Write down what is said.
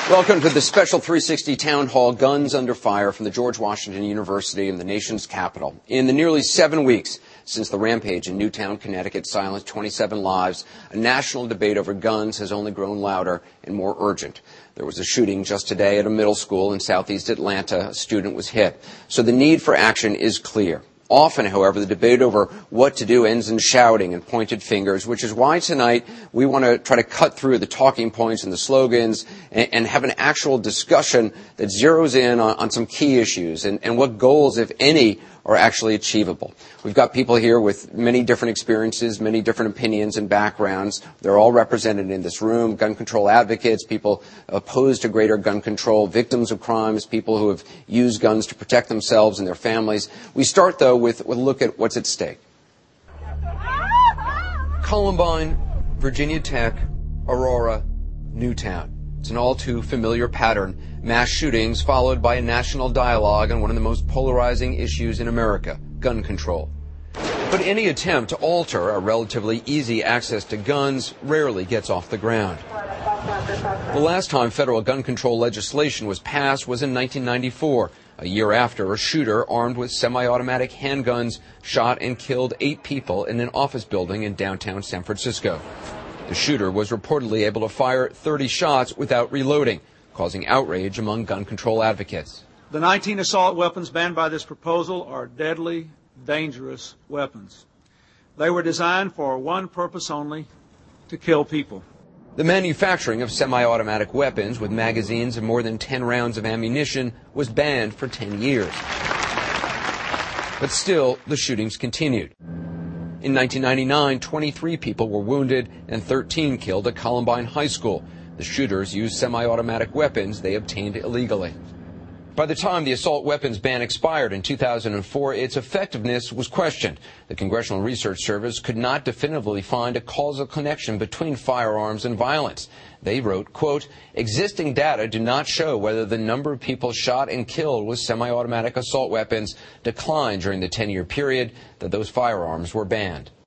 Welcome to the special 360 town hall, Guns Under Fire, from the George Washington University in the nation's capital. In the nearly 7 weeks since the rampage in Newtown, Connecticut silenced 27 lives, a national debate over guns has only grown louder and more urgent. There was a shooting just today at a middle school in southeast Atlanta. A student was hit. So the need for action is clear. Often, however, the debate over what to do ends in shouting and pointed fingers, which is why tonight we want to try to cut through the talking points and the slogans and have an actual discussion that zeroes in on some key issues and what goals, if any, are actually achievable. We've got people here with many different experiences, many different opinions and backgrounds. They're all represented in this room: gun control advocates, people opposed to greater gun control, victims of crimes, people who have used guns to protect themselves and their families. We start, though, with a look at what's at stake. Columbine, Virginia Tech, Aurora, Newtown. It's an all-too-familiar pattern. Mass shootings followed by a national dialogue on one of the most polarizing issues in America, gun control. But any attempt to alter a relatively easy access to guns rarely gets off the ground. The last time federal gun control legislation was passed was in 1994, a year after a shooter armed with semi-automatic handguns shot and killed 8 people in an office building in downtown San Francisco. The shooter was reportedly able to fire 30 shots without reloading, causing outrage among gun control advocates. The 19 assault weapons banned by this proposal are deadly, dangerous weapons. They were designed for one purpose only: to kill people. The manufacturing of semi-automatic weapons with magazines of more than 10 rounds of ammunition was banned for 10 years. But still, the shootings continued. In 1999, 23 people were wounded and 13 killed at Columbine High School. The shooters used semi-automatic weapons they obtained illegally. By the time the assault weapons ban expired in 2004, its effectiveness was questioned. The Congressional Research Service could not definitively find a causal connection between firearms and violence. They wrote, quote, "Existing data do not show whether the number of people shot and killed with semi-automatic assault weapons declined during the 10-year period that those firearms were banned."